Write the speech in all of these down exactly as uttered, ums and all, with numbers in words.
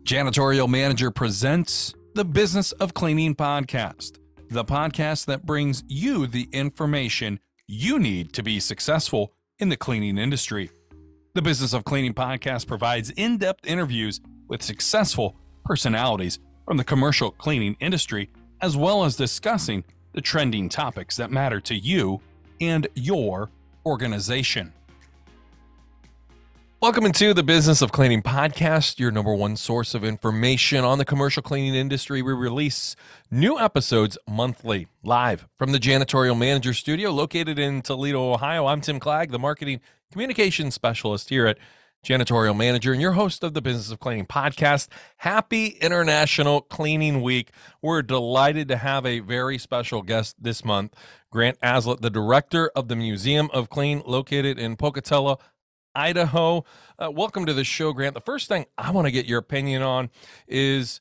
Janitorial Manager presents the Business of Cleaning podcast, the podcast that brings you the information you need to be successful in the cleaning industry. The Business of Cleaning podcast provides in-depth interviews with successful personalities from the commercial cleaning industry, as well as discussing the trending topics that matter to you and your organization. Welcome into the Business of Cleaning podcast, your number one source of information on the commercial cleaning industry. We release new episodes monthly, live from the Janitorial Manager studio located in Toledo, Ohio. I'm Tim Clagg, the marketing communications specialist here at Janitorial Manager and your host of the Business of Cleaning podcast. Happy International Cleaning Week. We're delighted to have a very special guest this month, Grant Aslett, the director of the Museum of Clean located in Pocatello, Idaho. Uh, welcome to the show, Grant. The first thing I want to get your opinion on is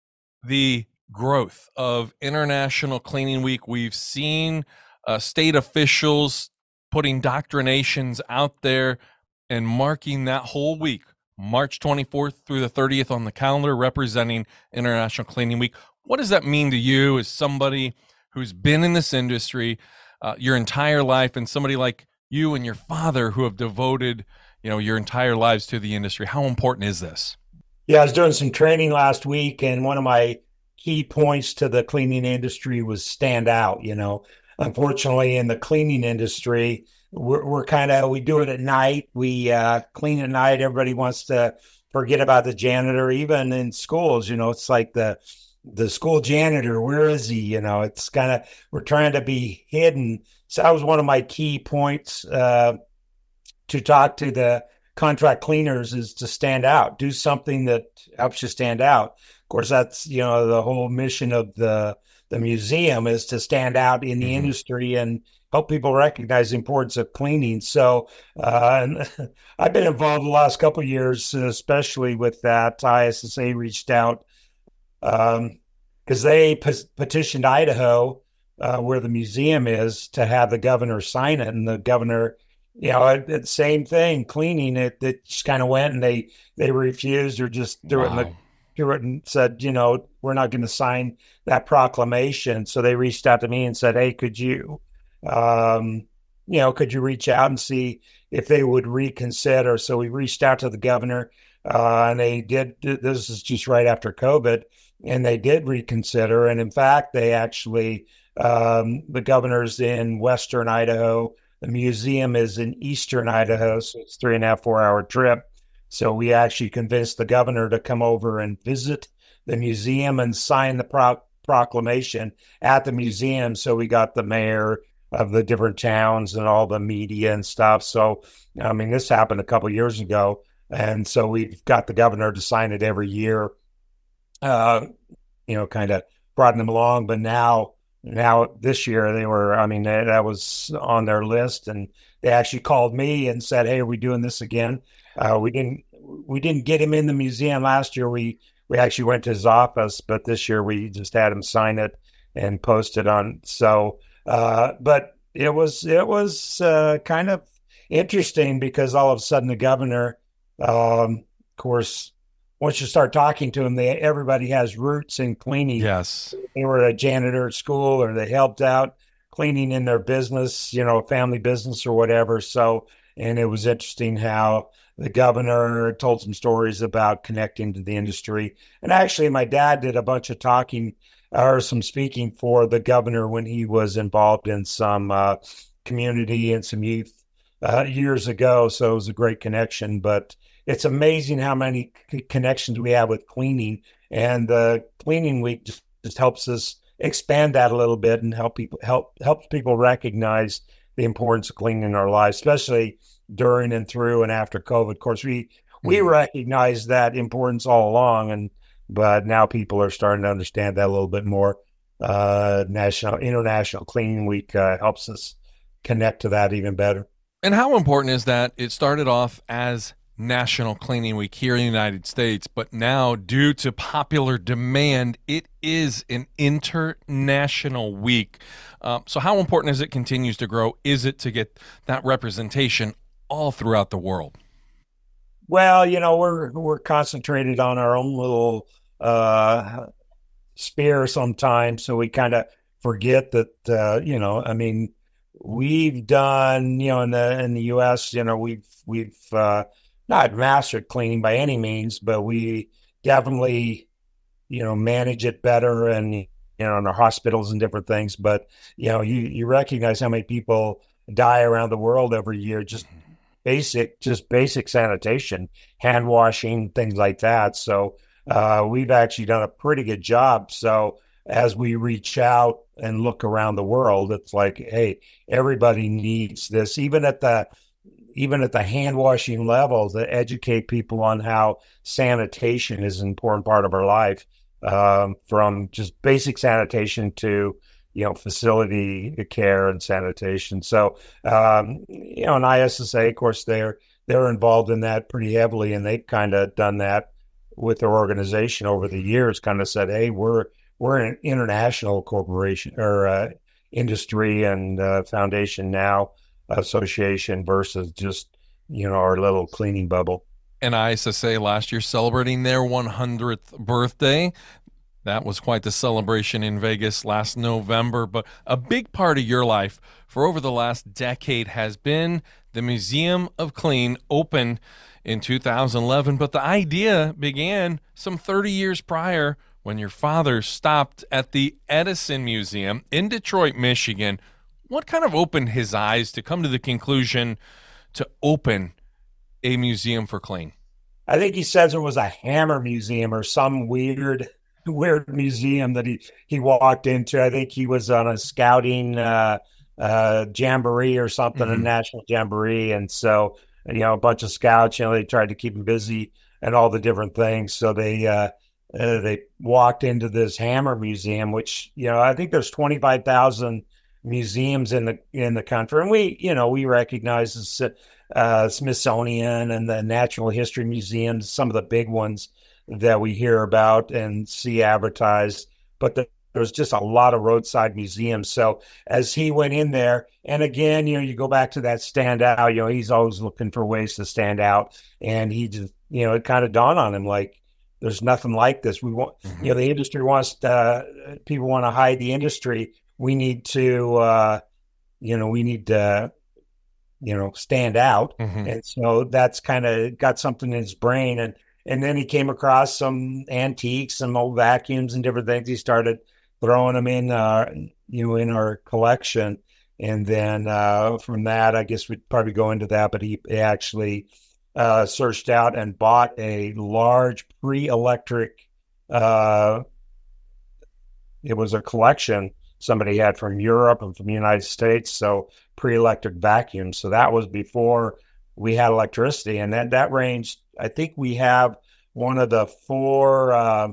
the growth of International Cleaning Week. We've seen uh, state officials putting doctrinations out there and marking that whole week, March twenty-fourth through the thirtieth on the calendar, representing International Cleaning Week. What does that mean to you as somebody who's been in this industry uh, your entire life, and somebody like you and your father who have devoted, you know, your entire lives to the industry? How important is this? Yeah, I was doing some training last week, and one of my key points to the cleaning industry was stand out. You know, unfortunately, in the cleaning industry, we're, we're kind of, we do it at night. We uh, clean at night. Everybody wants to forget about the janitor. Even in schools, you know, it's like the the school janitor, where is he? You know, it's kind of, we're trying to be hidden. So that was one of my key points uh, to talk to the contract cleaners, is to stand out, do something that helps you stand out. Of course, that's, you know, the whole mission of the, the museum is to stand out in the mm-hmm. industry and help people recognize the importance of cleaning. So uh, and I've been involved the last couple of years, especially with that. I S S A reached out um, because they p- petitioned Idaho, uh, where the museum is, to have the governor sign it. And the governor, you know, it, it, same thing, cleaning it, it just kind of went, and they, they refused, or just threw wow. it in the, threw it and said, you know, we're not going to sign that proclamation. So they reached out to me and said, hey, could you, um, you know, could you reach out and see if they would reconsider? So we reached out to the governor, uh, and they did. This is just right after COVID, and they did reconsider. And in fact, they actually, um, the governor's in Western Idaho. The museum is in Eastern Idaho, so it's three and a half, four hour trip. So we actually convinced the governor to come over and visit the museum and sign the pro- proclamation at the museum. So we got the mayor of the different towns and all the media and stuff. So, I mean, this happened a couple of years ago. And so we've got the governor to sign it every year, uh, you know, kind of brought them along. But now, Now, this year, they were, I mean, that, that was on their list, and they actually called me and said, hey, are we doing this again? Uh, we didn't we didn't get him in the museum last year. We we actually went to his office, but this year we just had him sign it and post it on. So, uh, but it was, it was uh, kind of interesting, because all of a sudden the governor, um, of course, once you start talking to them, they, everybody has roots in cleaning. Yes. They were a janitor at school, or they helped out cleaning in their business, you know, family business or whatever. So, and it was interesting how the governor told some stories about connecting to the industry. And actually, my dad did a bunch of talking or some speaking for the governor when he was involved in some uh, community and some youth uh, years ago. So it was a great connection. But it's amazing how many c- connections we have with cleaning, and the cleaning week just, just helps us expand that a little bit and help people help help people recognize the importance of cleaning in our lives, especially during and through and after COVID. Of course, we we mm-hmm. recognize that importance all along, and but now people are starting to understand that a little bit more. Uh, National International Cleaning Week uh, helps us connect to that even better. And how important is that? It started off as National Cleaning Week here in the United States, but now, due to popular demand, it is an international week. Uh, so how important as it continues to grow is it to get that representation all throughout the world? Well, you know, we're we're concentrated on our own little uh sphere sometimes, so we kind of forget that uh, you know, I mean, we've done, you know, in the in the U S, you know, we've we've uh not mastered cleaning by any means, but we definitely, you know, manage it better and you know, in our hospitals and different things. But you know, you you recognize how many people die around the world every year just basic, just basic sanitation, hand washing, things like that. So uh, we've actually done a pretty good job. So as we reach out and look around the world, it's like, hey, everybody needs this, even at the even at the hand washing level, to educate people on how sanitation is an important part of our life, um, from just basic sanitation to you know, facility care and sanitation. So, um, you know, and I S S A, of course, they're they're involved in that pretty heavily, and they've kind of done that with their organization over the years. Kind of said, hey, we're we're an international corporation or uh, industry and uh, foundation now association versus just you know our little cleaning bubble. And I S S A last year celebrating their one hundredth birthday. That was quite the celebration in Vegas last November. But a big part of your life for over the last decade has been the Museum of Clean, opened in two thousand eleven. But the idea began some thirty years prior when your father stopped at the Edison Museum in Detroit, Michigan. What kind of opened his eyes to come to the conclusion to open a museum for clean? I think he says it was a hammer museum or some weird weird museum that he he walked into. I think he was on a scouting uh uh jamboree or something, mm-hmm. a national jamboree, and so you know a bunch of scouts, you know, they tried to keep him busy and all the different things, so they uh, uh they walked into this hammer museum, which you know I think there's twenty-five thousand museums in the in the country, and we you know we recognize the uh Smithsonian and the Natural History Museums, some of the big ones that we hear about and see advertised, but the, there's just a lot of roadside museums. So as he went in there, and again, you know, you go back to that stand out, you know, he's always looking for ways to stand out. And he just, you know, it kind of dawned on him, like, there's nothing like this. We want, mm-hmm. you know, the industry wants to, uh, people want to hide the industry. We need to, uh, you know, we need to, you know, stand out. Mm-hmm. And so that's kind of got something in his brain. And, And then he came across some antiques, some old vacuums and different things. He started throwing them in, uh, you know, in our collection. And then uh, from that, I guess we'd probably go into that, but he actually uh, searched out and bought a large pre-electric, uh, it was a collection somebody had from Europe and from the United States. So pre-electric vacuums. So that was before we had electricity, and that, that ranged, I think we have one of the four uh,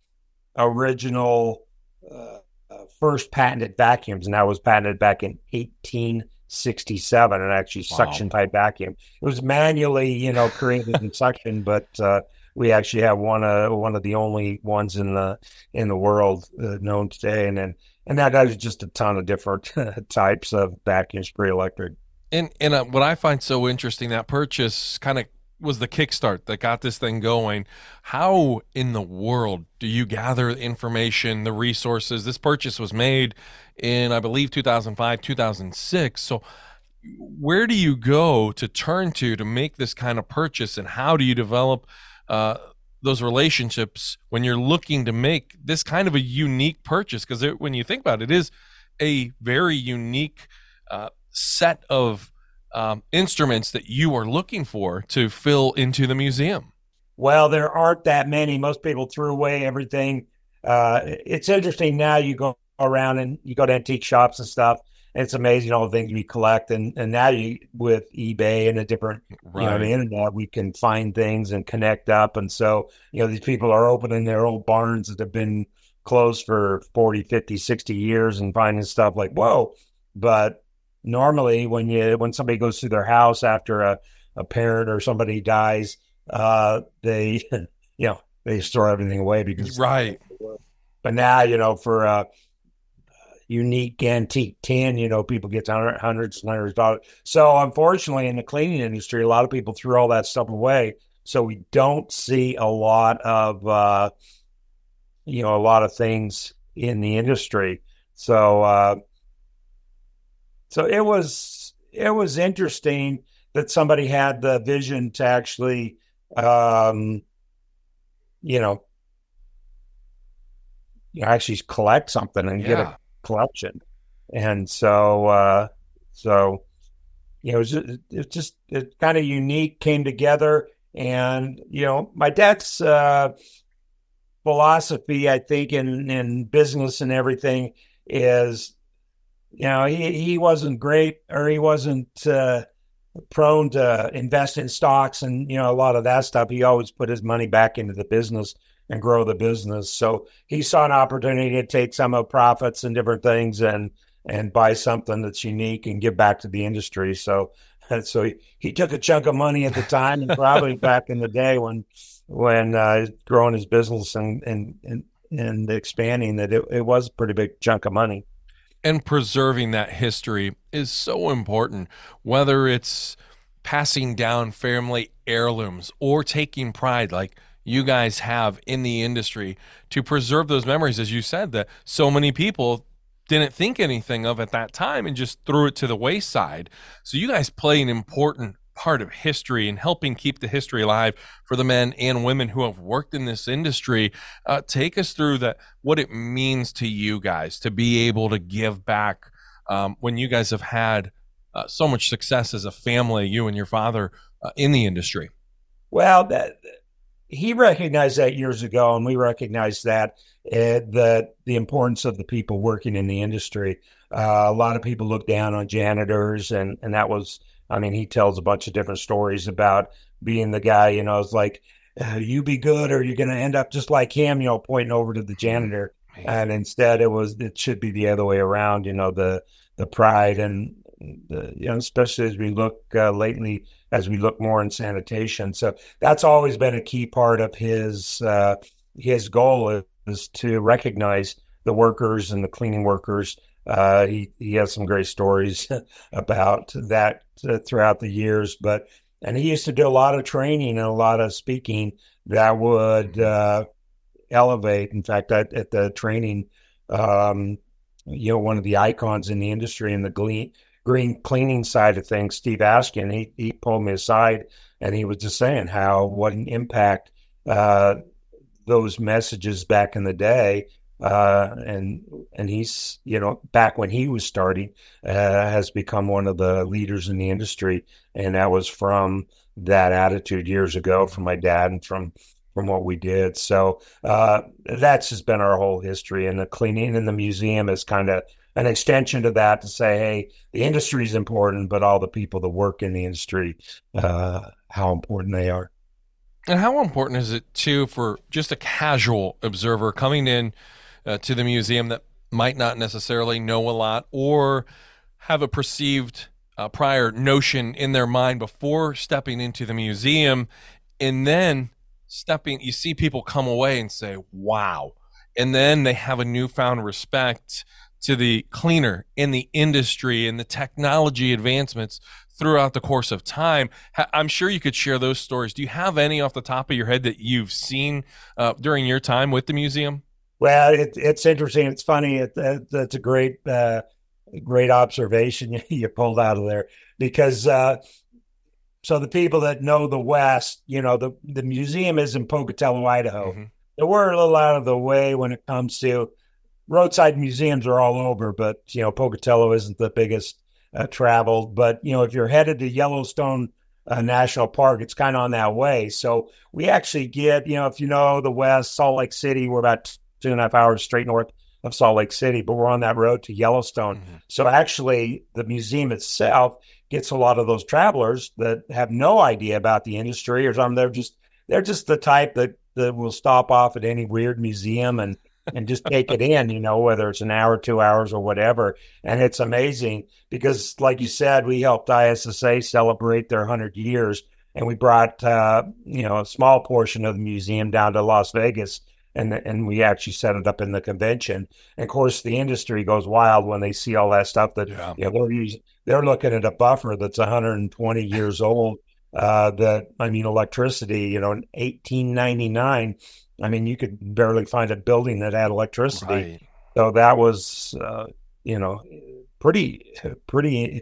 original uh, first patented vacuums, and that was patented back in eighteen sixty-seven, and actually wow. suction type vacuum. It was manually, you know, created in suction, but uh, we actually have one uh, one of the only ones in the in the world uh, known today, and then and that has just a ton of different types of vacuums, pre-electric. And and uh, what I find so interesting, that purchase kind of was the kickstart that got this thing going. How in the world do you gather information, the resources? This purchase was made in, I believe, two thousand five, two thousand six. So where do you go to turn to to make this kind of purchase, and how do you develop uh, those relationships when you're looking to make this kind of a unique purchase? Because when you think about it, it is a very unique uh, set of um, instruments that you are looking for to fill into the museum. Well, there aren't that many. Most people threw away everything. Uh, it's interesting now. You go around and you go to antique shops and stuff, and it's amazing all the things we collect. And and now you, with eBay and a different, right. you know, the internet, we can find things and connect up. And so, you know, these people are opening their old barns that have been closed for forty, fifty, sixty years and finding stuff like, whoa. But normally when you when somebody goes through their house after a, a parent or somebody dies, uh, they, you know, they store everything away because right. But now, you know, for a unique antique tin, you know, people get hundreds, hundreds and hundreds of dollars. So unfortunately, in the cleaning industry, a lot of people threw all that stuff away. So we don't see a lot of, uh, you know, a lot of things in the industry. So, uh, so it was, it was interesting that somebody had the vision to actually, um, you know, you know, actually collect something and get a Yeah. collection. And so, uh, so, you know, it was just, it just, it kind of unique, came together. And, you know, my dad's, uh, philosophy, I think, in, in business and everything is, you know, he, he wasn't great, or he wasn't, uh, prone to invest in stocks and, you know, a lot of that stuff. He always put his money back into the business and grow the business. So he saw an opportunity to take some of the profits and different things and, and buy something that's unique and give back to the industry. So, so he, he took a chunk of money at the time, and probably back in the day when, when, uh, growing his business and, and, and, and expanding, that it, it was a pretty big chunk of money. And preserving that history is so important, whether it's passing down family heirlooms or taking pride like you guys have in the industry to preserve those memories, as you said, that so many people didn't think anything of at that time and just threw it to the wayside. So you guys play an important part of history and helping keep the history alive for the men and women who have worked in this industry. Uh, take us through that, what it means to you guys to be able to give back um, when you guys have had uh, so much success as a family, you and your father, uh, in the industry. Well, that, he recognized that years ago, and we recognized that, uh, the the importance of the people working in the industry. Uh, a lot of people look down on janitors, and and that was, I mean, he tells a bunch of different stories about being the guy, you know, it's like, uh, you be good or you're going to end up just like him, you know, pointing over to the janitor. And instead it was, it should be the other way around, you know, the, the pride and the, you know, especially as we look uh, lately, as we look more in sanitation. So that's always been a key part of his, uh, his goal is, is to recognize the workers and the cleaning workers. Uh, he, he has some great stories about that uh, throughout the years, but, and he used to do a lot of training and a lot of speaking that would, uh, elevate. In fact, at, at the training, um, you know, one of the icons in the industry in the green, green cleaning side of things, Steve Askin, he, he pulled me aside and he was just saying how, what an impact, uh, those messages back in the day, uh, and, and he's, you know, back when he was starting, uh, has become one of the leaders in the industry. And that was from that attitude years ago from my dad and from, from what we did. So, uh, that's just been our whole history, and the cleaning and the museum is kind of an extension to that, to say, hey, the industry is important, but all the people that work in the industry, uh, how important they are. And how important is it too for just a casual observer coming in uh, to the museum that might not necessarily know a lot or have a perceived uh, prior notion in their mind before stepping into the museum, and then stepping, you see people come away and say, wow. And then they have a newfound respect to the cleaner in the industry and the technology advancements throughout the course of time. I'm sure you could share those stories. Do you have any off the top of your head that you've seen uh, during your time with the museum? Well, it, it's interesting. It's funny. It, it, it's a great, uh, great observation you pulled out of there, because, uh, so the people that know the West, you know, the, the museum is in Pocatello, Idaho. Mm-hmm. So we're a little out of the way when it comes to roadside museums are all over, but, you know, Pocatello isn't the biggest uh, traveled. But, you know, if you're headed to Yellowstone uh, National Park, it's kind of on that way. So we actually get, you know, if you know the West, Salt Lake City, we're about two and a half hours straight north of Salt Lake City, but we're on that road to Yellowstone. Mm-hmm. So actually the museum itself gets a lot of those travelers that have no idea about the industry, or something. They're just, they're just the type that, that will stop off at any weird museum and, and just take it in, you know, whether it's an hour, two hours or whatever. And it's amazing because, like you said, we helped I S S A celebrate their one hundred years, and we brought, uh, you know, a small portion of the museum down to Las Vegas, and and we actually set it up in the convention. And of course, the industry goes wild when they see all that stuff that, yeah. you know, they're using, they're looking at a buffer that's one hundred twenty years old, Uh, that I mean, electricity. You know, in eighteen ninety-nine, I mean, you could barely find a building that had electricity. Right. So that was, uh, you know, pretty pretty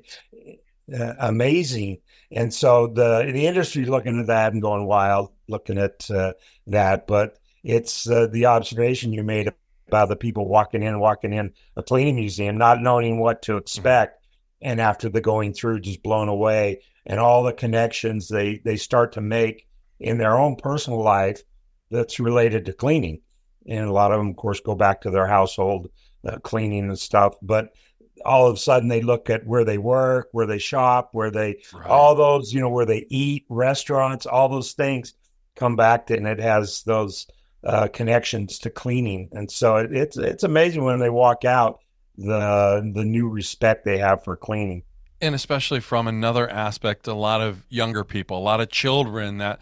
uh, amazing. And so the the industry's looking at that and going wild, looking at uh, that. But it's uh, the observation you made about the people walking in, walking in a cleaning museum, not knowing what to Mhm. expect, and after the going through, just blown away, and all the connections they they start to make in their own personal life that's related to cleaning. And a lot of them, of course, go back to their household uh, cleaning and stuff. But all of a sudden they look at where they work, where they shop, where they, Right. all those, you know, where they eat, restaurants, all those things come back to, and it has those uh, connections to cleaning. And so it, it's, it's amazing when they walk out, the, the new respect they have for cleaning. And especially from another aspect, a lot of younger people, a lot of children, that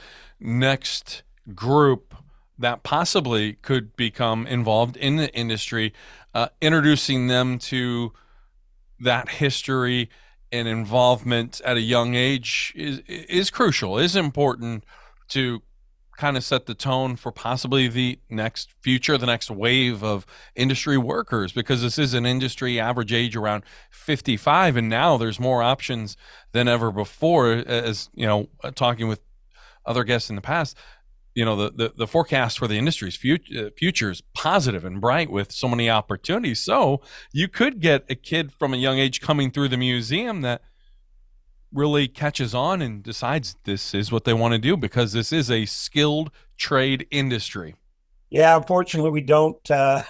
next group that possibly could become involved in the industry, uh, introducing them to that history and involvement at a young age is is crucial, is important to kind of set the tone for possibly the next future, the next wave of industry workers, because this is an industry average age around fifty-five, and now there's more options than ever before. As you know, talking with other guests in the past, you know, the, the, the forecast for the industry's future, future is positive and bright with so many opportunities. So you could get a kid from a young age coming through the museum that really catches on and decides this is what they want to do, because this is a skilled trade industry. Yeah, unfortunately, we don't uh,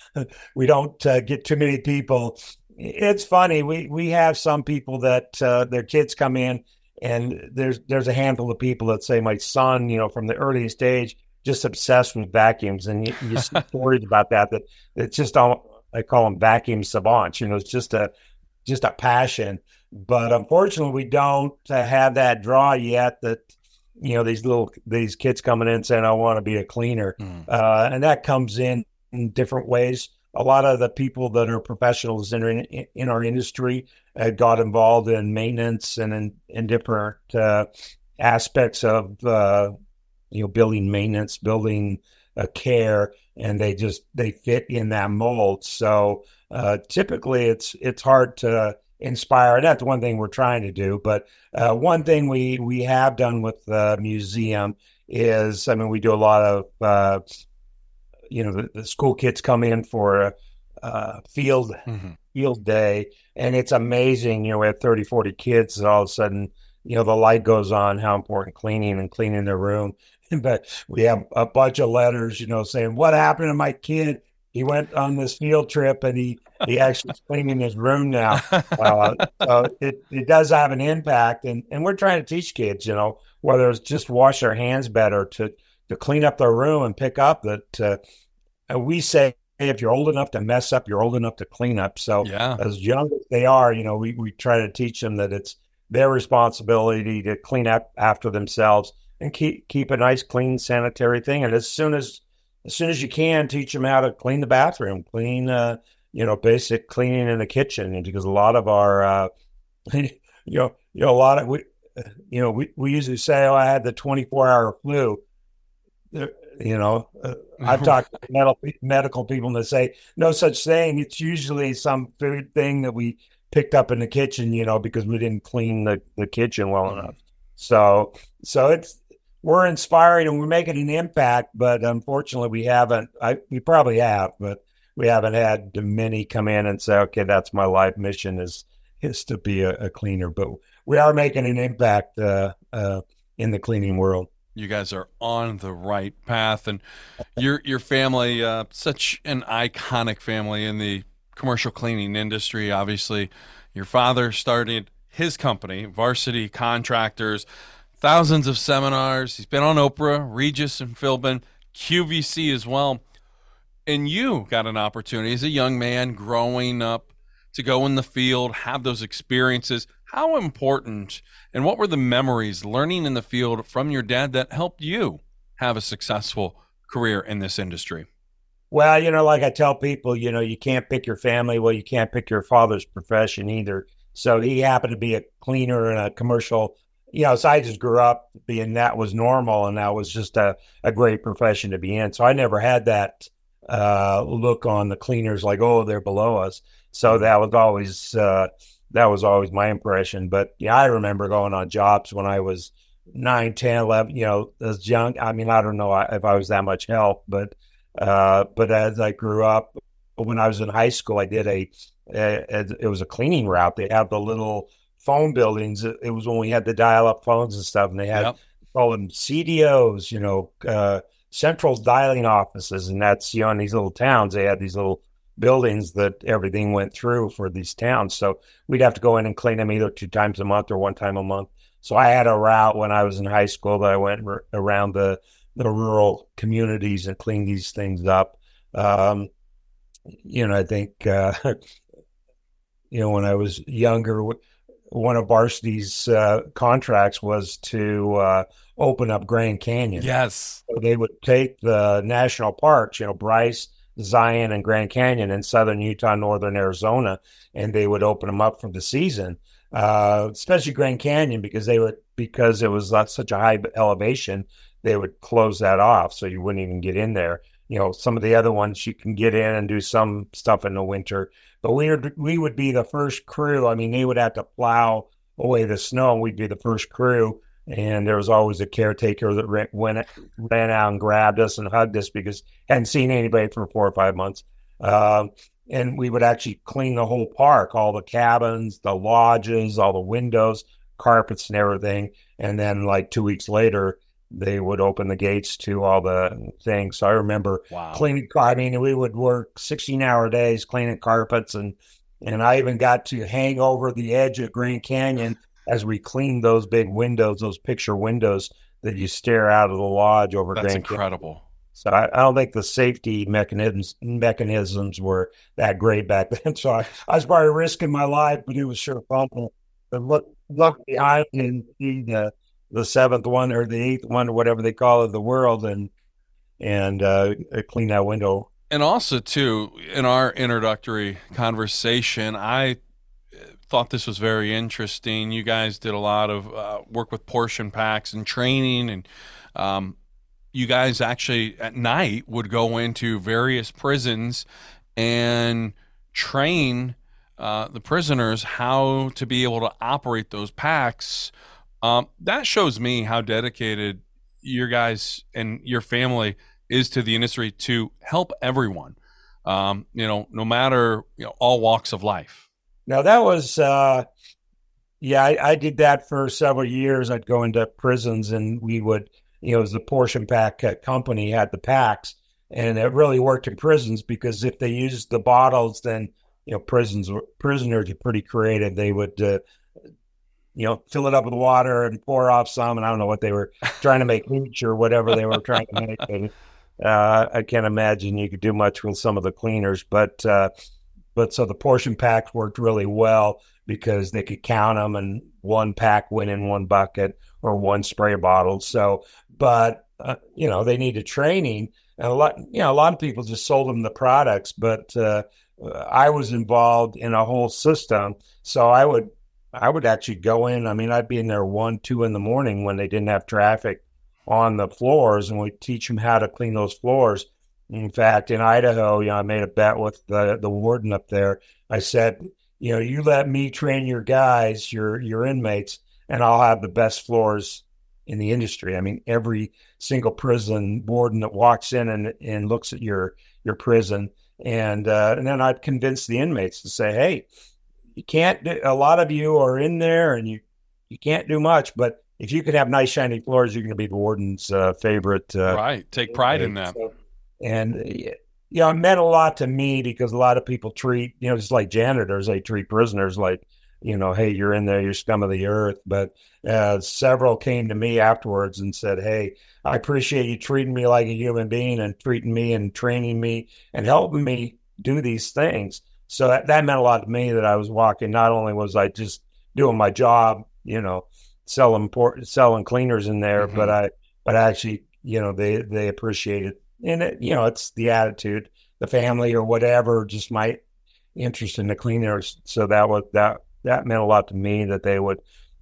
we don't uh, get too many people. It's funny. We we have some people that uh, their kids come in, and there's there's a handful of people that say my son, you know, from the earliest age, just obsessed with vacuums, and you, you see stories about that. That it's just all, I call them vacuum savants. You know, it's just a just a passion. But unfortunately, we don't uh, have that draw yet. That, you know, these little these kids coming in saying, "I want to be a cleaner," Mm. uh, and that comes in in different ways. A lot of the people that are professionals in in, in our industry uh, got involved in maintenance and in, in different uh, aspects of uh, you know, building maintenance, building uh, care, and they just they fit in that mold. So uh, typically, it's it's hard to inspire. That's one thing we're trying to do. But uh, one thing we we have done with the museum is, I mean, we do a lot of uh, you know, the, the school kids come in for a, a field Mhm. field day, and it's amazing. You know, we have thirty, forty kids, and all of a sudden, you know, the light goes on, how important cleaning and cleaning their room. But we have a bunch of letters, you know, saying, what happened to my kid? He went on this field trip, and he, he actually is cleaning his room now. Uh, so it, it does have an impact. And, and we're trying to teach kids, you know, whether it's just wash their hands better, to, to clean up their room and pick up that uh, we say, hey, if you're old enough to mess up, you're old enough to clean up. So Yeah. as young as they are, you know, we, we try to teach them that it's their responsibility to clean up after themselves and keep keep a nice, clean, sanitary thing. And as soon as as soon as you can, teach them how to clean the bathroom, clean, uh, you know, basic cleaning in the kitchen. And because a lot of our, uh, you know, you know, a lot of we, you know, we, we usually say, oh, I had the twenty-four hour flu. You know, uh, I've talked to medical medical people and they say no such thing. It's usually some food thing that we picked up in the kitchen, you know, because we didn't clean the, the kitchen well Mm. enough. So, so it's, we're inspiring and we're making an impact, but unfortunately we haven't, I, we probably have, but we haven't had many come in and say, okay, that's my life mission is, is to be a, a cleaner, but we are making an impact, uh, uh, in the cleaning world. You guys are on the right path, and your your family, uh, such an iconic family in the commercial cleaning industry. Obviously, your father started his company, Varsity Contractors, thousands of seminars. He's been on Oprah, Regis and Philbin, Q V C as well. And you got an opportunity as a young man growing up to go in the field, have those experiences. How important and what were the memories learning in the field from your dad that helped you have a successful career in this industry? Well, you know, like I tell people, you know, you can't pick your family. Well, you can't pick your father's profession either. So he happened to be a cleaner in a commercial you know, so I just grew up being that was normal, and that was just a, a great profession to be in. So I never had that uh, look on the cleaners like, oh, they're below us. So that was always uh, that was always my impression. But yeah, I remember going on jobs when I was nine, ten, eleven, you know, as young. I mean, I don't know if I was that much help, but uh, but as I grew up, when I was in high school, I did a, a it was a cleaning route. They have the little phone buildings. It was when we had the dial-up phones and stuff, and they had Yep. call them C D Os, you know, uh, central dialing offices, and that's, you know, in these little towns, they had these little buildings that everything went through for these towns. So we'd have to go in and clean them either two times a month or one time a month. So I had a route when I was in high school that I went r- around the the rural communities and cleaned these things up. Um, you know, I think uh, you know, when I was younger, one of Varsity's uh, contracts was to uh, open up Grand Canyon. Yes. So they would take the national parks, you know, Bryce, Zion, and Grand Canyon in southern Utah, northern Arizona, and they would open them up for the season. Uh, especially Grand Canyon, because they would because it was at such a high elevation, they would close that off, so you wouldn't even get in there. You know, some of the other ones you can get in and do some stuff in the winter, but we would we would be the first crew. I mean, they would have to plow away the snow, and we'd be the first crew. And there was always a caretaker that ran, went ran out and grabbed us and hugged us because hadn't seen anybody for four or five months. Um, and we would actually clean the whole park, all the cabins, the lodges, all the windows, carpets, and everything. And then, like two weeks later, they would open the gates to all the things. So I remember Wow. cleaning. I mean, we would work sixteen-hour days cleaning carpets, and and I even got to hang over the edge of Grand Canyon as we cleaned those big windows, those picture windows that you stare out of the lodge over That's Grand Canyon. incredible. So I, I don't think the safety mechanisms mechanisms were that great back then. So I, I was probably risking my life, but it was sure fun to look look behind and see the the seventh one or the eighth one or whatever they call it, the world, and and uh, clean that window. And also, too, in our introductory conversation, I thought this was very interesting. You guys did a lot of uh, work with portion packs and training, and um, you guys actually at night would go into various prisons and train uh, the prisoners how to be able to operate those packs. Um, that shows me how dedicated your guys and your family is to the industry to help everyone, um, you know, no matter, you know, all walks of life. Now that was, uh, yeah, I, I did that for several years. I'd go into prisons and we would, you know, as the portion pack company had the packs, and it really worked in prisons because if they used the bottles, then, you know, prisons were, prisoners are pretty creative. They would, uh, you know, fill it up with water and pour off some, and I don't know what they were trying to make hooch or whatever they were trying to make. And, uh, I can't imagine you could do much with some of the cleaners, but, uh, but so the portion packs worked really well because they could count them, and one pack went in one bucket or one spray bottle. So, but, uh, you know, they needed training, and a lot, you know, a lot of people just sold them the products, but, uh, I was involved in a whole system. So I would, I would actually go in. I mean, I'd be in there one, two in the morning when they didn't have traffic on the floors, and we'd teach them how to clean those floors. In fact, in Idaho, you know, I made a bet with the, the warden up there. I said, you know, you let me train your guys, your your inmates, and I'll have the best floors in the industry. I mean, every single prison warden that walks in and, and looks at your your prison, and uh, and then I'd convince the inmates to say, hey, you can't do, a lot of you are in there and you, you can't do much, but if you could have nice shiny floors, you're going to be the warden's uh, favorite. Uh, right. Take pride in that. So, and, you know, it meant a lot to me because a lot of people treat, you know, just like janitors, they treat prisoners like, you know, hey, you're in there, you're scum of the earth. But uh, several came to me afterwards and said, hey, I appreciate you treating me like a human being and treating me and training me and helping me do these things. So that, that meant a lot to me that I was walking. Not only was I just doing my job, you know, selling port, selling cleaners in there, mm-hmm. but I, but actually, you know, they, they appreciated, and it, you know, it's the attitude, the family or whatever, just my interest in the cleaners. So that was, that, that meant a lot to me that they would,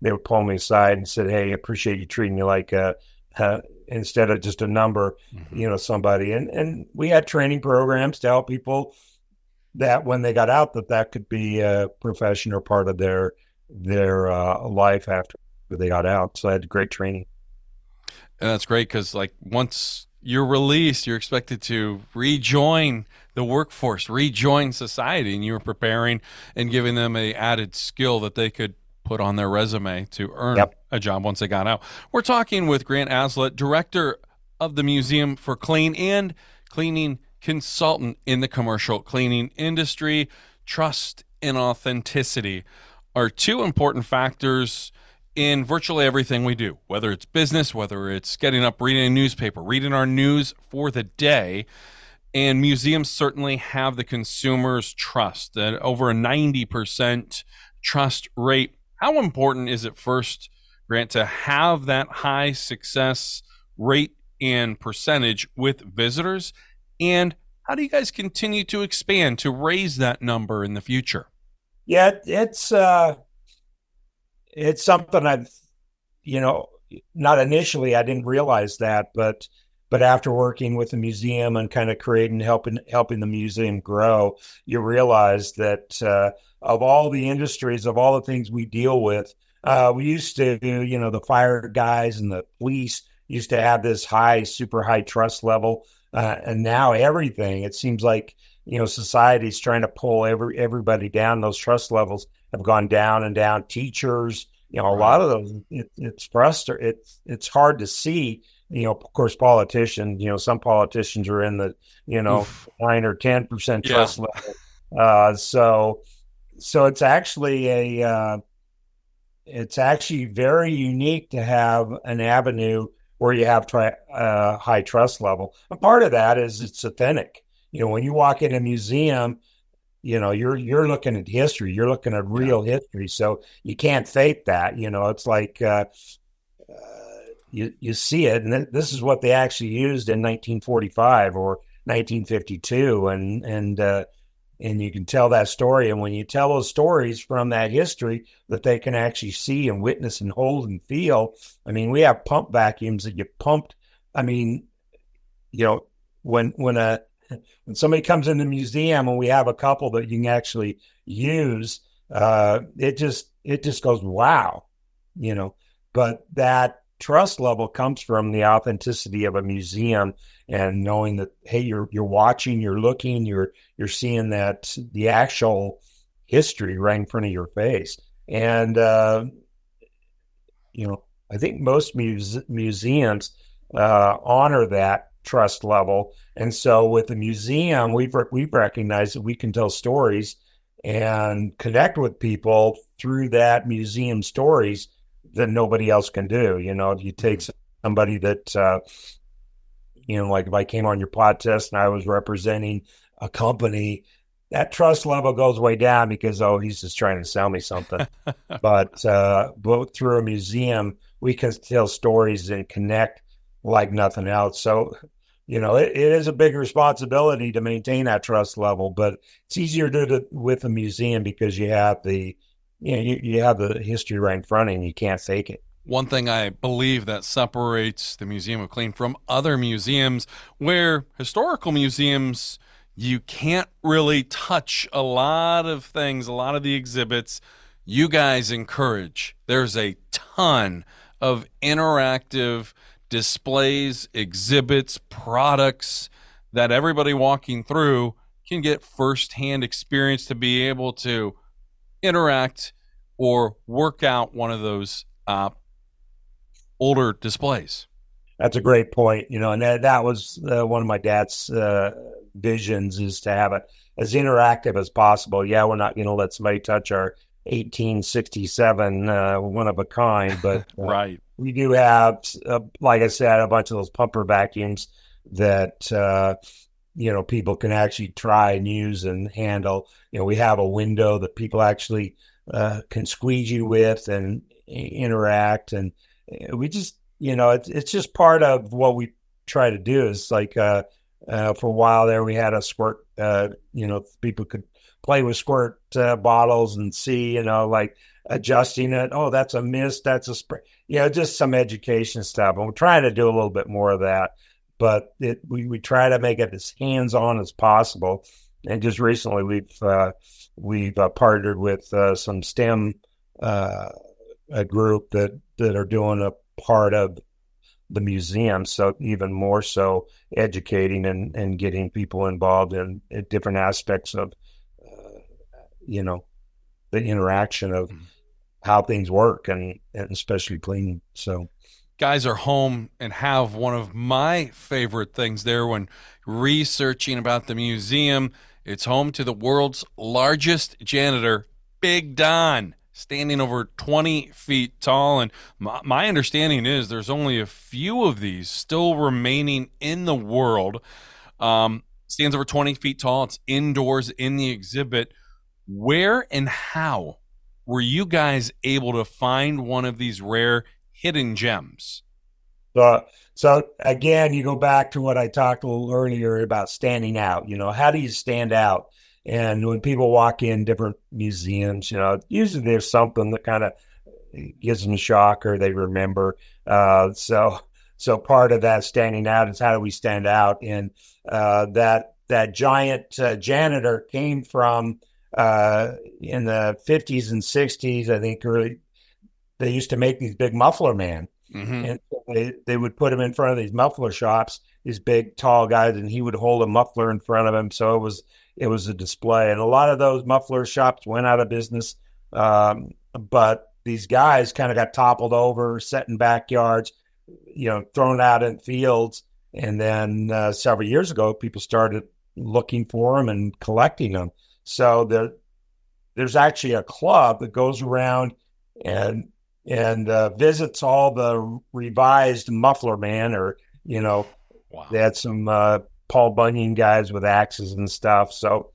they would pull me aside and said, "Hey, I appreciate you treating me like a, uh, instead of just a number, mm-hmm. you know, somebody." And and we had training programs to help people that when they got out, that that could be a profession or part of their their uh, life after they got out. So I had great training. And that's great because, like, once you're released, you're expected to rejoin the workforce, rejoin society, and you were preparing and giving them a added skill that they could put on their resume to earn yep. a job once they got out. We're talking with Grant Aslett, director of the Museum for Clean and Cleaning consultant in the commercial cleaning industry. Trust and authenticity are two important factors in virtually everything we do, whether it's business, whether it's getting up, reading a newspaper, reading our news for the day. And museums certainly have the consumer's trust, at over a ninety percent trust rate. How important is it, first, Grant, to have that high success rate and percentage with visitors? And how do you guys continue to expand to raise that number in the future? Yeah, it's uh, it's something I've, you know, not initially, I didn't realize that, but but after working with the museum and kind of creating, helping helping the museum grow, you realize that uh, of all the industries, of all the things we deal with, uh, we used to, you know, the fire guys and the police used to have this high, super high trust level. Uh, and now everything, it seems like, you know, society's trying to pull every everybody down. Those trust levels have gone down and down. Teachers, you know, a right. lot of those, it, it's frustrating. It's, it's hard to see, you know, of course, politicians, you know, some politicians are in the, you know, Oof. nine or ten percent trust yeah. level. Uh, so, so it's actually a, uh, it's actually very unique to have an avenue where you have tri- uh, high trust level. And part of that is it's authentic. You know, when you walk in a museum, you know, you're you're looking at history. You're looking at real yeah. history. So you can't fake that. You know, it's like uh, uh, you you see it, and th- this is what they actually used in nineteen forty-five or nineteen fifty-two, and and uh, and you can tell that story. And when you tell those stories from that history that they can actually see and witness and hold and feel, I mean, we have pump vacuums that you pumped. I mean, you know, when when a when somebody comes in the museum and we have a couple that you can actually use, uh, it just it just goes, wow, you know. But that trust level comes from the authenticity of a museum and knowing that, hey, you're you're watching, you're looking, you're you're seeing that the actual history right in front of your face. And uh, you know, I think most muse- museums uh, honor that trust level. And so with the museum, we've we've recognized that we can tell stories and connect with people through that museum stories that nobody else can do. You know, you take somebody that, uh, you know, like if I came on your podcast and I was representing a company, that trust level goes way down because, oh, he's just trying to sell me something. but, uh, but through a museum, we can tell stories and connect like nothing else. So, you know, it, it is a big responsibility to maintain that trust level, but it's easier to do it with a museum because you have the, you know, you, you have the history right in front of you and you can't fake it. One thing I believe that separates the Museum of Clean from other museums, where historical museums, you can't really touch a lot of things, a lot of the exhibits you guys encourage. There's a ton of interactive displays, exhibits, products that everybody walking through can get firsthand experience to be able to interact or work out one of those uh, older displays. That's a great point. You know, and that, that was uh, one of my dad's uh, visions, is to have it as interactive as possible. Yeah, we're not going to let somebody touch our eighteen sixty-seven uh, one of a kind, but uh, right. we do have, uh, like I said, a bunch of those pumper vacuums that, uh, you know, people can actually try and use and handle. You know, we have a window that people actually uh, can squeegee with and interact. And we just, you know, it's, it's just part of what we try to do. Is like, uh, uh, for a while there, we had a squirt, uh, you know, people could play with squirt uh, bottles and see, you know, like adjusting it. Oh, that's a mist. That's a spray. You know, just some education stuff. And we're trying to do a little bit more of that, but it, we, we try to make it as hands-on as possible. And just recently we've, uh, we've uh, partnered with uh, some STEM, uh, a group that, that are doing a part of the museum. So even more so educating and, and getting people involved in, in different aspects of, uh, you know, the interaction of how things work and, and especially cleaning. So guys are home and have one of my favorite things there when researching about the museum. It's home to the world's largest janitor, Big Don, standing over twenty feet tall. And my, my understanding is there's only a few of these still remaining in the world. Um, stands over twenty feet tall. It's indoors in the exhibit. Where and how were you guys able to find one of these rare hidden gems? So, so again, you go back to what I talked a little earlier about standing out. You know, how do you stand out? And when people walk in different museums, you know, usually there's something that kind of gives them a shock or they remember. Uh, so, so part of that standing out is how do we stand out? And uh, that that giant uh, janitor came from uh, in the fifties and sixties, I think. Early, they used to make these big muffler man. Mm-hmm. And they, they would put him in front of these muffler shops, these big, tall guys, and he would hold a muffler in front of him. So it was it was a display. And a lot of those muffler shops went out of business. Um, but these guys kind of got toppled over, set in backyards, you know, thrown out in fields. And then uh, several years ago, people started looking for them and collecting them. So there, there's actually a club that goes around and and uh, visits all the revised muffler man, or, you know, wow. They had some uh, Paul Bunyan guys with axes and stuff. So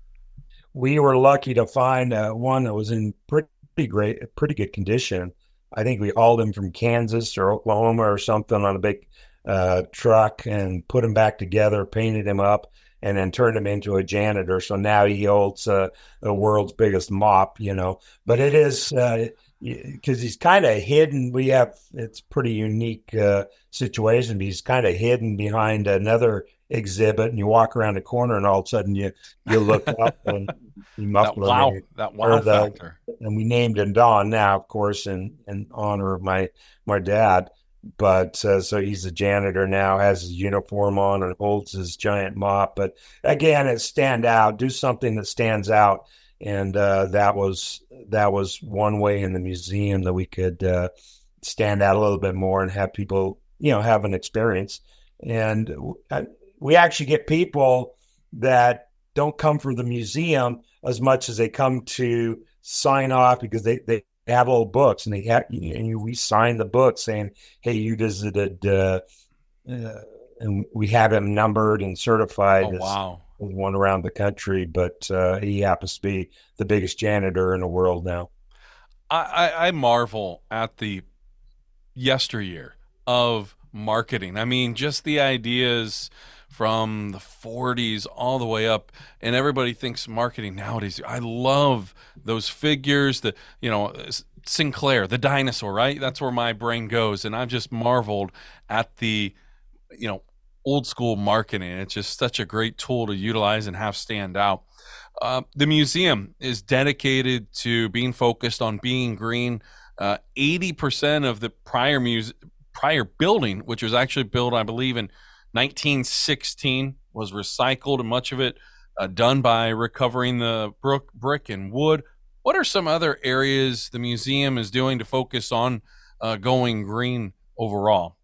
we were lucky to find uh, one that was in pretty great, pretty good condition. I think we hauled him from Kansas or Oklahoma or something on a big uh, truck and put him back together, painted him up, and then turned him into a janitor. So now he holds uh, the world's biggest mop, you know. But it is uh, because he's kind of hidden. We have it's pretty unique uh, situation. He's kind of hidden behind another exhibit, and you walk around the corner, and all of a sudden you you look up and you muffler. That wow, that wow the, factor. And we named him Don now, of course, in in honor of my my dad. But uh, so he's a janitor now, has his uniform on and holds his giant mop. But again, it stand out, do something that stands out. And uh, that was that was one way in the museum that we could uh, stand out a little bit more and have people, you know, have an experience. And we actually get people that don't come for the museum as much as they come to sign off because they, they have old books, and they have, and we sign the book saying, "Hey, you visited," uh, uh, and we have him numbered and certified. Oh, wow. As one around the country, but uh, he happens to be the biggest janitor in the world now. I, I, I marvel at the yesteryear of marketing. I mean, just the ideas from the forties all the way up, and everybody thinks marketing nowadays. I love those figures, the, you know, Sinclair, the dinosaur, right? That's where my brain goes. And I've just marveled at the, you know, old school marketing. It's just such a great tool to utilize and have stand out. Uh, the museum is dedicated to being focused on being green. Uh, eighty percent of the prior muse- prior building, which was actually built, I believe, in nineteen sixteen, was recycled, and much of it uh, done by recovering the brook, brick and wood. What are some other areas the museum is doing to focus on uh, going green overall?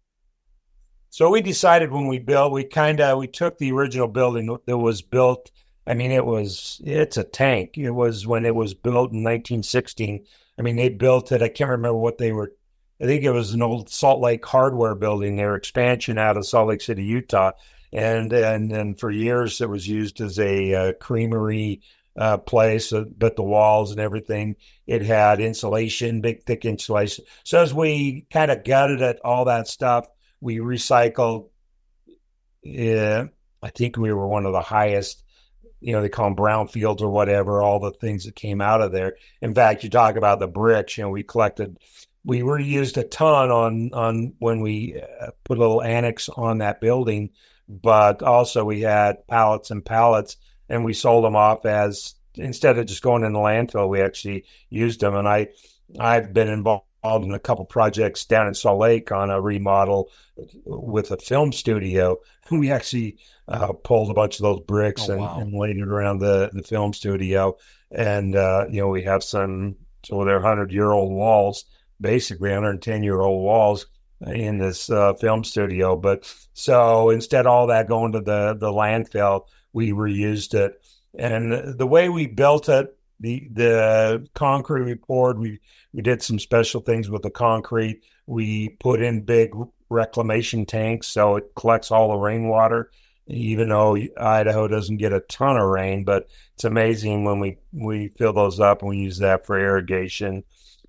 So we decided when we built, we kind of, we took the original building that was built. I mean, it was, it's a tank. It was when it was built in nineteen sixteen. I mean, they built it. I can't remember what they were. I think it was an old Salt Lake hardware building, their expansion out of Salt Lake City, Utah. And, and, and for years it was used as a uh, creamery uh, place, uh, but the walls and everything, it had insulation, big, thick insulation. So as we kind of gutted it, all that stuff, we recycled. Yeah, I think we were one of the highest you know, they call them brownfields or whatever, all the things that came out of there. In fact, you talk about the bricks, you know, we collected, we reused a ton on, on when we uh, put a little annex on that building, but also we had pallets and pallets and we sold them off as, instead of just going in the landfill, we actually used them. And I, I've been involved in a couple projects down in Salt Lake on a remodel with a film studio. We actually uh, pulled a bunch of those bricks Oh, and, wow. and laid it around the, the film studio. And, uh, you know, we have some, so they're hundred year old walls, basically one hundred ten year old walls in this uh, film studio. But so instead of all that going to the, the landfill, we reused it. And the way we built it, the the concrete we poured, we we did some special things with the concrete. We put in big reclamation tanks so it collects all the rainwater, even though Idaho doesn't get a ton of rain. But it's amazing when we we fill those up and we use that for irrigation.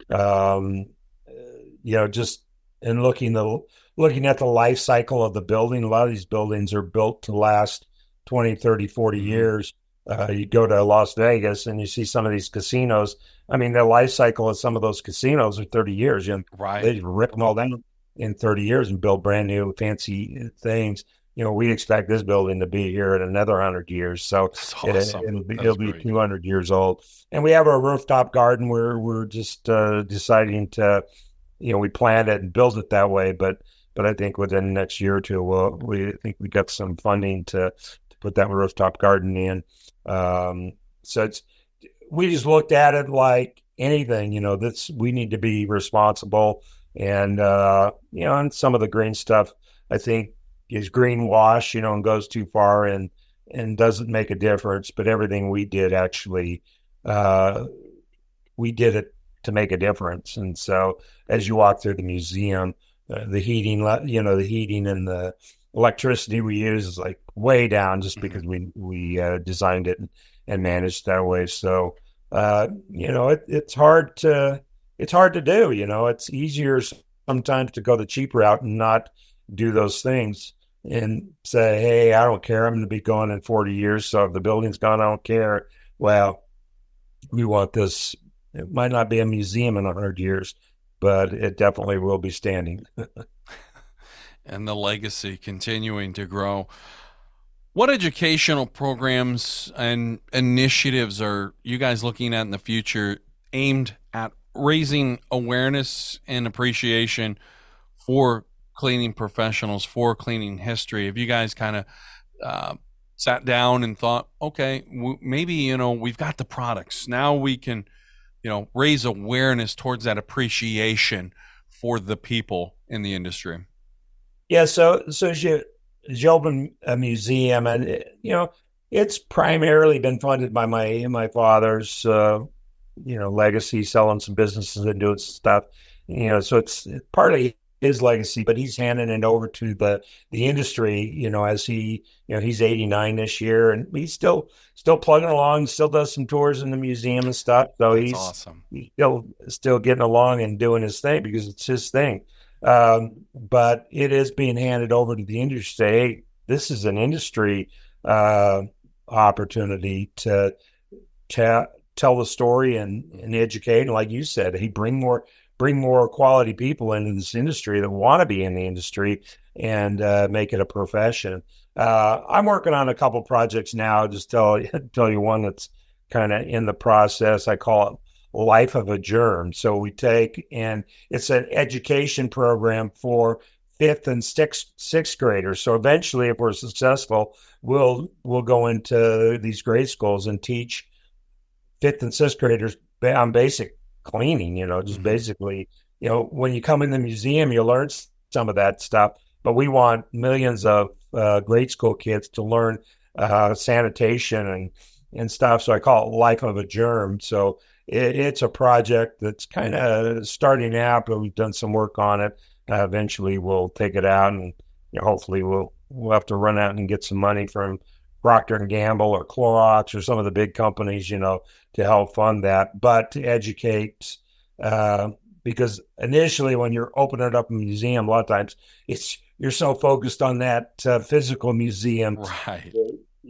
Um, you know, just in looking the looking at the life cycle of the building, a lot of these buildings are built to last twenty, thirty, forty Mhm. years. Uh, you go to Las Vegas and you see some of these casinos. I mean, the life cycle of some of those casinos are thirty years. You know, Right. they rip them all down in thirty years and build brand new fancy things. You know, we expect this building to be here in another hundred years. So That's it, awesome. it'll be That's it'll be great. two hundred years old. And we have a rooftop garden where we're just uh, deciding to, you know, we planned it and build it that way. But but I think within the next year or two, we'll, we I think we got some funding to to put that rooftop garden in. Um, so it's, we just looked at it like anything, you know, that's, we need to be responsible. And, uh, you know, and some of the green stuff, I think is greenwash, you know, and goes too far and, and doesn't make a difference. But everything we did actually, uh, we did it to make a difference. And so as you walk through the museum, uh, the heating, you know, the heating and the electricity we use is like way down just because we we uh, designed it and, and managed that way. So uh, you know, it, it's hard to it's hard to do. You know, it's easier sometimes to go the cheap route and not do those things and say, "Hey, I don't care. I'm going to be gone in forty years. So if the building's gone, I don't care." Well, we want this. It might not be a museum in a hundred years, but it definitely will be standing. And the legacy continuing to grow. What educational programs and initiatives are you guys looking at in the future aimed at raising awareness and appreciation for cleaning professionals, for cleaning history? Have you guys kind of uh, sat down and thought, okay, w- maybe, you know, we've got the products. Now we can, you know, raise awareness towards that appreciation for the people in the industry? Yeah, so so as you as you open a museum, and you know, it's primarily been funded by my my father's uh, you know, legacy, selling some businesses and doing some stuff. You know, so it's partly his legacy, but he's handing it over to the the industry. You know, as he you know he's eighty-nine this year, and he's still still plugging along, still does some tours in the museum and stuff. So That's he's, awesome. he's still still getting along and doing his thing because it's his thing. Um, but it is being handed over to the industry. Hey, this is an industry uh, opportunity to, to tell the story and, and educate. And like you said, hey, bring more bring more quality people into this industry that want to be in the industry and uh, make it a profession. Uh, I'm working on a couple projects now. Just tell tell you one that's kind of in the process. I call it Life of a Germ. So we take, and it's an education program for fifth and sixth sixth graders. So eventually, if we're successful, we'll we'll go into these grade schools and teach fifth and sixth graders on basic cleaning. You know, just Mhm. basically, you know, when you come in the museum, you learn some of that stuff. But we want millions of uh, grade school kids to learn uh, sanitation and and stuff. So I call it Life of a Germ. So it, it's a project that's kind of starting out, but we've done some work on it. Uh, eventually, we'll take it out, and you know, hopefully, we'll we'll have to run out and get some money from Procter and Gamble or Clorox or some of the big companies, you know, to help fund that. But to educate, uh, because initially, when you're opening up a museum, a lot of times it's you're so focused on that uh, physical museum. Right.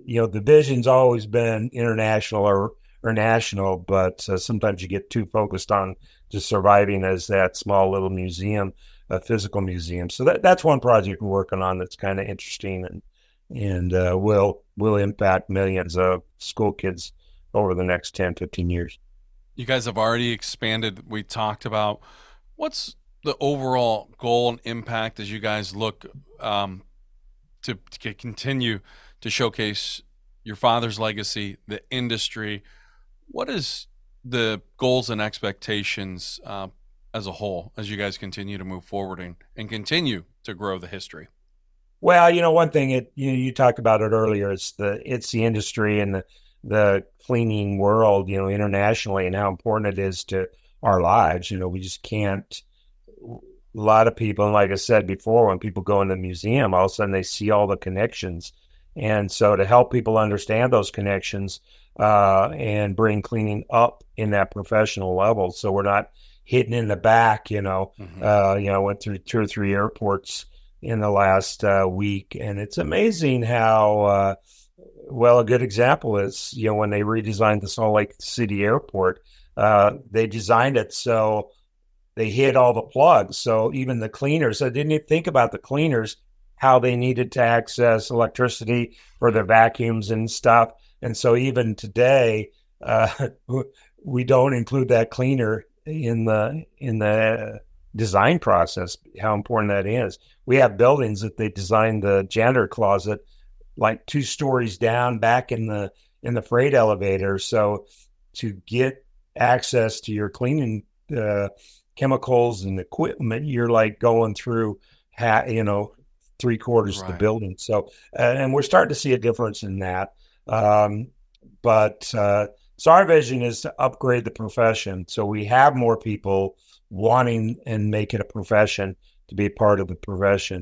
you know, the vision's always been international or, or national, but uh, sometimes you get too focused on just surviving as that small little museum, a physical museum. So that, that's one project we're working on that's kind of interesting and and uh, will will impact millions of school kids over the next ten, fifteen years. You guys have already expanded. We talked about what's the overall goal and impact as you guys look um, to, to continue to showcase your father's legacy, the industry. What is the goals and expectations uh, as a whole as you guys continue to move forward and, and continue to grow the history? Well, you know, one thing it you you talked about it earlier. It's the it's the industry and the the cleaning world, you know, internationally, and how important it is to our lives. You know, we just can't. A lot of people, and like I said before, when people go in the museum, all of a sudden they see all the connections, and so to help people understand those connections uh, and bring cleaning up in that professional level, so we're not hidden in the back. You know, mm-hmm. uh, you know, went through two or three airports in the last uh, week, and it's amazing how uh, well. A good example is, you know, when they redesigned the Salt Lake City airport, uh, they designed it so they hid all the plugs. So even the cleaners, I didn't even think about the cleaners, how they needed to access electricity for their vacuums and stuff. And so even today, uh, we don't include that cleaner in the in the design process, how important that is. We have buildings that they designed the janitor closet like two stories down back in the in the freight elevator. So to get access to your cleaning uh, chemicals and equipment, you're like going through, ha- you know, three quarters right. of the building. So, uh, and we're starting to see a difference in that. Um, but uh, so our vision is to upgrade the profession. So we have more people wanting and make it a profession to be a part of the profession.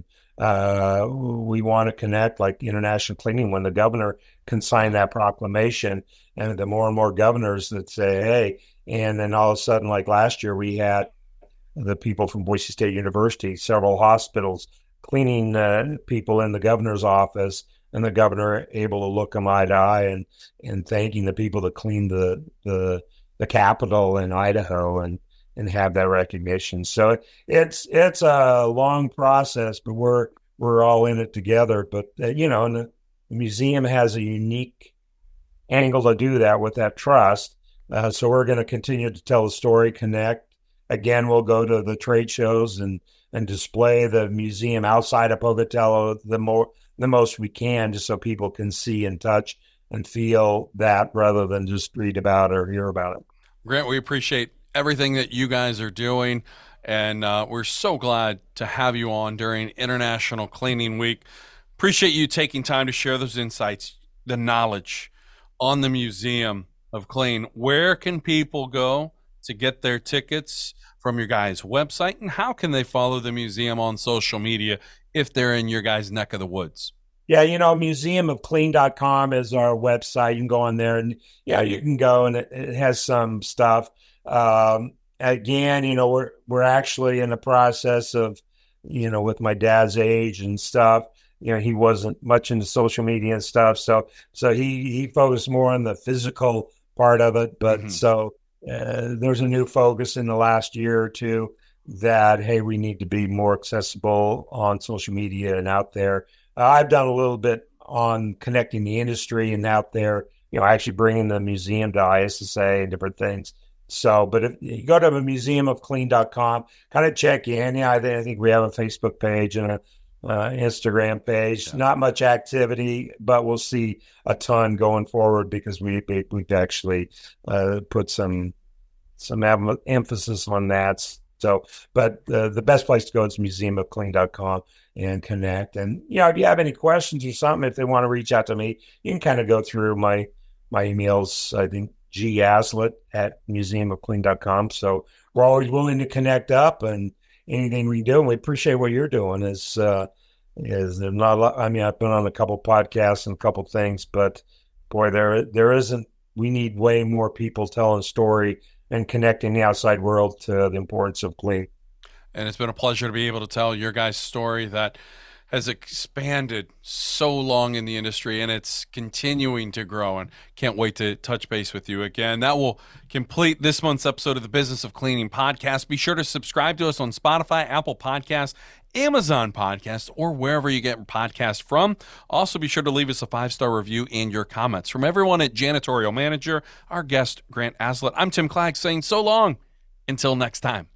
Uh, we want to connect like International Cleaning when the governor can sign that proclamation, and the more and more governors that say, hey, and then all of a sudden, like last year, we had the people from Boise State University, several hospitals, cleaning uh, people in the governor's office, and the governor able to look them eye to eye and, and thanking the people that cleaned the, the, the Capitol in Idaho and, and have that recognition. So it's it's a long process, but we're we're all in it together. But uh, you know, and the, the museum has a unique angle to do that with that trust. Uh, so we're going to continue to tell the story, connect. Again, we'll go to the trade shows and and display the museum outside of Pocatello the more the most we can, just so people can see and touch and feel that rather than just read about it or hear about it. Grant, we appreciate everything that you guys are doing, and uh, we're so glad to have you on during International Cleaning Week. Appreciate you taking time to share those insights, the knowledge on the Museum of Clean. Where can people go to get their tickets from your guys' website, and how can they follow the museum on social media if they're in your guys' neck of the woods? Yeah, you know, museum of clean dot com is our website. You can go on there and, yeah, you can go, and it, it has some stuff. Um, again, you know, we're, we're actually in the process of, you know, with my dad's age and stuff, you know, he wasn't much into social media and stuff. So, so he, he focused more on the physical part of it. But mm-hmm. so, uh, there's a new focus in the last year or two that, hey, we need to be more accessible on social media and out there. Uh, I've done a little bit on connecting the industry and out there, you know, actually bringing the museum to I S S A and different things. So, but if you go to museum of clean dot com, kind of check in. Yeah, I think, I think we have a Facebook page and a uh, Instagram page. Yeah. Not much activity, but we'll see a ton going forward because we, we we've actually uh, put some some em- emphasis on that. So, but uh, the best place to go is museum of clean dot com and connect. And you know, if you have any questions or something, if they want to reach out to me, you can kind of go through my my emails. I think G Aslett at museum of clean dot com. So we're always willing to connect up, and anything we do, and we appreciate what you're doing. Is uh, is there not a lot, I mean, I've been on a couple podcasts and a couple things, but boy, there there isn't. We need way more people telling a story and connecting the outside world to the importance of clean. And it's been a pleasure to be able to tell your guys' story that has expanded so long in the industry, and it's continuing to grow, and can't wait to touch base with you again. That will complete this month's episode of the Business of Cleaning podcast. Be sure to subscribe to us on Spotify, Apple Podcasts, Amazon Podcasts, or wherever you get podcasts from. Also, be sure to leave us a five-star review and your comments. From everyone at Janitorial Manager, our guest, Grant Aslett, I'm Tim Clagg saying so long until next time.